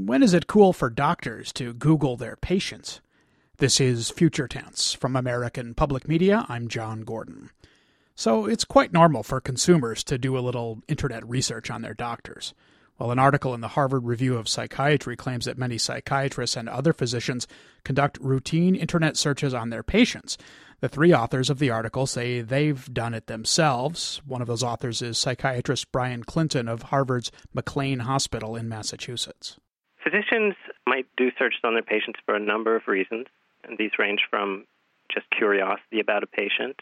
When is it cool for doctors to Google their patients? This is Future Tense. From American Public Media, I'm John Gordon. So it's quite normal for consumers to do a little internet research on their doctors. Well, an article in the Harvard Review of Psychiatry claims that many psychiatrists and other physicians conduct routine internet searches on their patients. The three authors of the article say they've done it themselves. One of those authors is psychiatrist Brian Clinton of Harvard's McLean Hospital in Massachusetts. Physicians might do searches on their patients for a number of reasons, and these range from just curiosity about a patient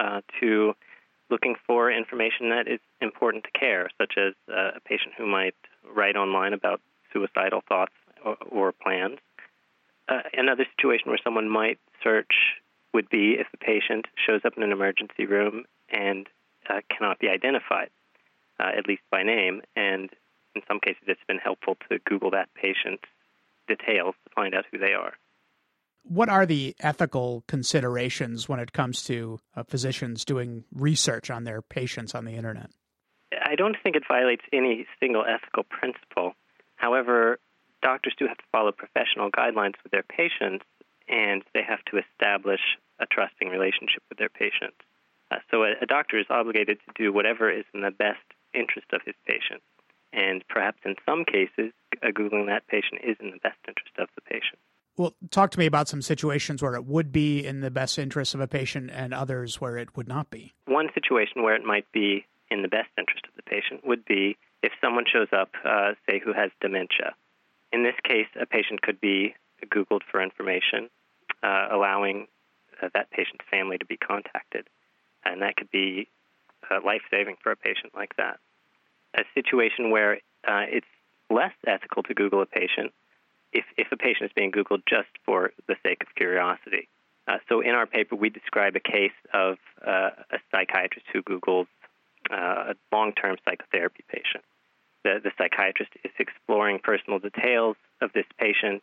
to looking for information that is important to care, such as a patient who might write online about suicidal thoughts or plans. Another situation where someone might search would be if the patient shows up in an emergency room and cannot be identified, at least by name, and in some cases it's been helpful to Google that patient's details to find out who they are. What are the ethical considerations when it comes to physicians doing research on their patients on the internet? I don't think it violates any single ethical principle. However, doctors do have to follow professional guidelines with their patients, and they have to establish a trusting relationship with their patients. So a doctor is obligated to do whatever is in the best interest of his patient. And perhaps in some cases, Googling that patient is in the best interest of the patient. Well, talk to me about some situations where it would be in the best interest of a patient and others where it would not be. One situation where it might be in the best interest of the patient would be if someone shows up, say, who has dementia. In this case, a patient could be Googled for information, allowing that patient's family to be contacted. And that could be life-saving for a patient like that. A situation where it's less ethical to Google a patient if a patient is being Googled just for the sake of curiosity. So in our paper, we describe a case of a psychiatrist who Googles a long-term psychotherapy patient. The psychiatrist is exploring personal details of this patient,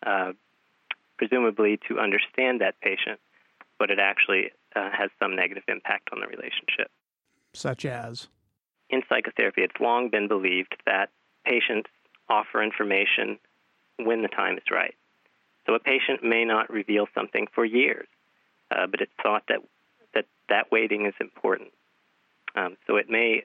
presumably to understand that patient, but it actually has some negative impact on the relationship. Such as? In psychotherapy, it's long been believed that patients offer information when the time is right. So a patient may not reveal something for years, but it's thought that waiting is important. So it may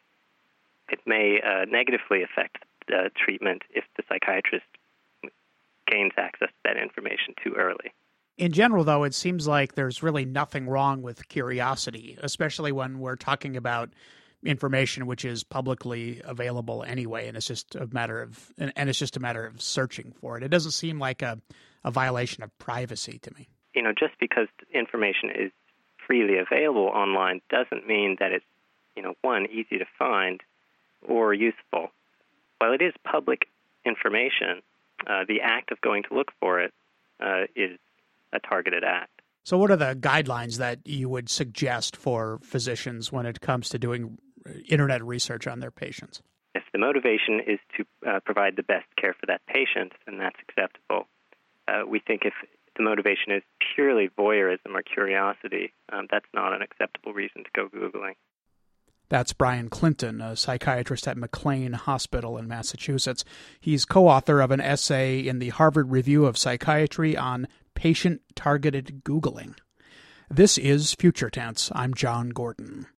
negatively affect treatment if the psychiatrist gains access to that information too early. In general, though, it seems like there's really nothing wrong with curiosity, especially when we're talking about information which is publicly available anyway, and it's just a matter of searching for it. It doesn't seem like a violation of privacy to me. Just because information is freely available online doesn't mean that it's, one, easy to find or useful. While it is public information, the act of going to look for it is a targeted act. So what are the guidelines that you would suggest for physicians when it comes to doing internet research on their patients? If the motivation is to provide the best care for that patient, then that's acceptable. We think if the motivation is purely voyeurism or curiosity, that's not an acceptable reason to go Googling. That's Brian Clinton, a psychiatrist at McLean Hospital in Massachusetts. He's co-author of an essay in the Harvard Review of Psychiatry on patient-targeted Googling. This is Future Tense. I'm John Gordon.